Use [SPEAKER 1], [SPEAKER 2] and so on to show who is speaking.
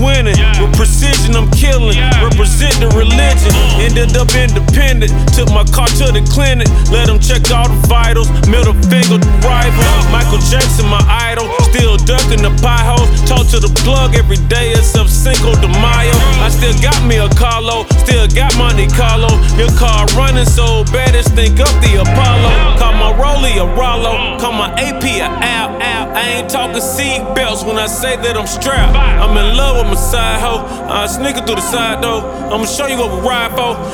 [SPEAKER 1] winning. With precision, I'm killing. Represent the religion. Ended up independent. Took my car to the clinic. Let them check all the vitals. Middle finger to rival. Michael Jackson, my idol. Still ducking the potholes. Talk to the plug every day except Cinco de Mayo. I still got me a Carlo. Still got Monte Carlo. Your car running so bad, it's think up the Apollo. Call my Rollie a Rollo. Call my AP a Al. I ain't talking seat belts when I say that I'm strapped. I'm in love with my side hoe. I sneak it through the side door. I'ma show you what we ride for.